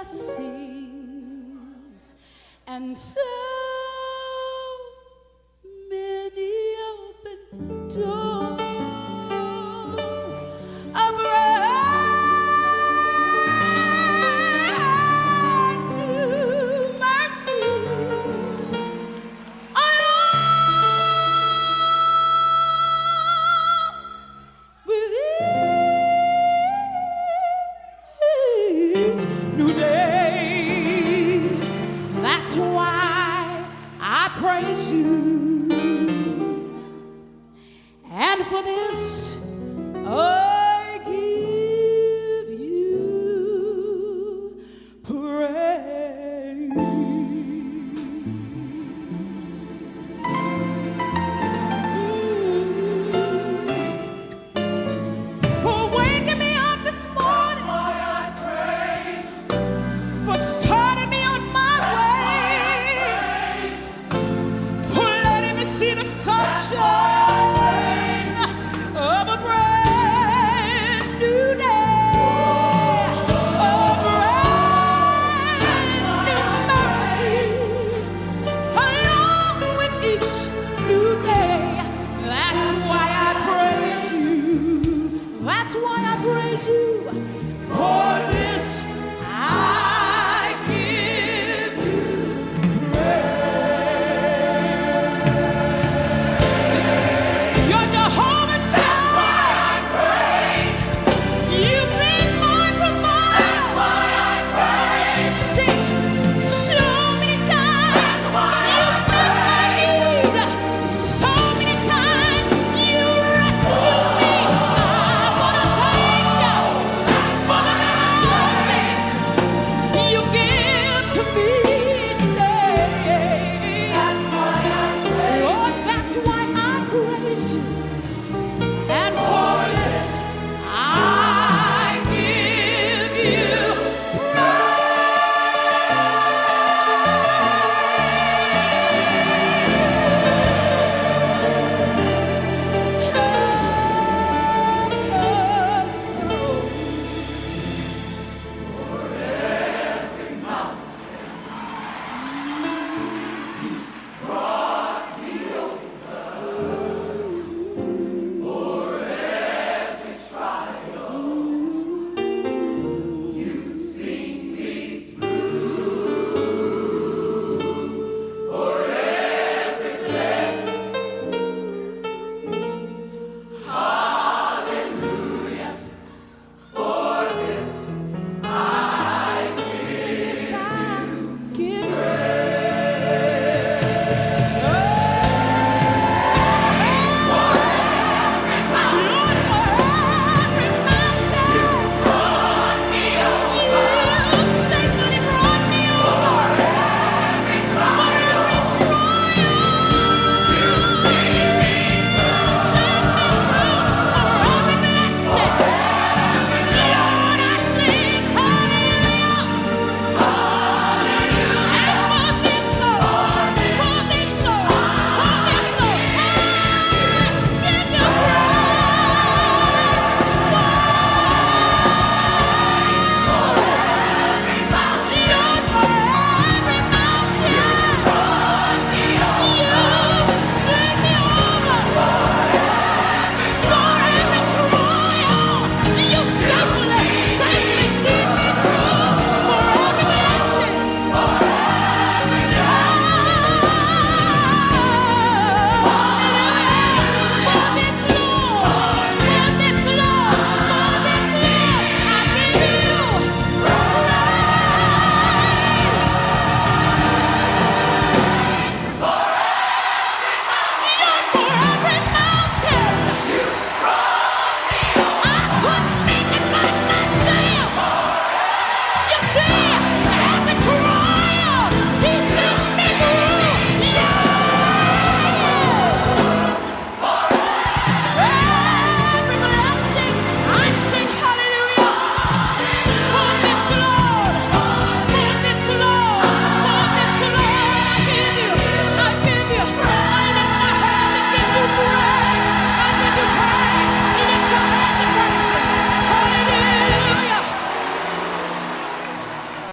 blessings and so many open doors of brand new mercy. New day. That's why I praise you. And for this, I give you praise. For waking me up this morning. For starting me on my way, for letting me see the sunshine of a brand new day, a brand new mercy, along with each new day. That's why I praise you. That's why I praise you. For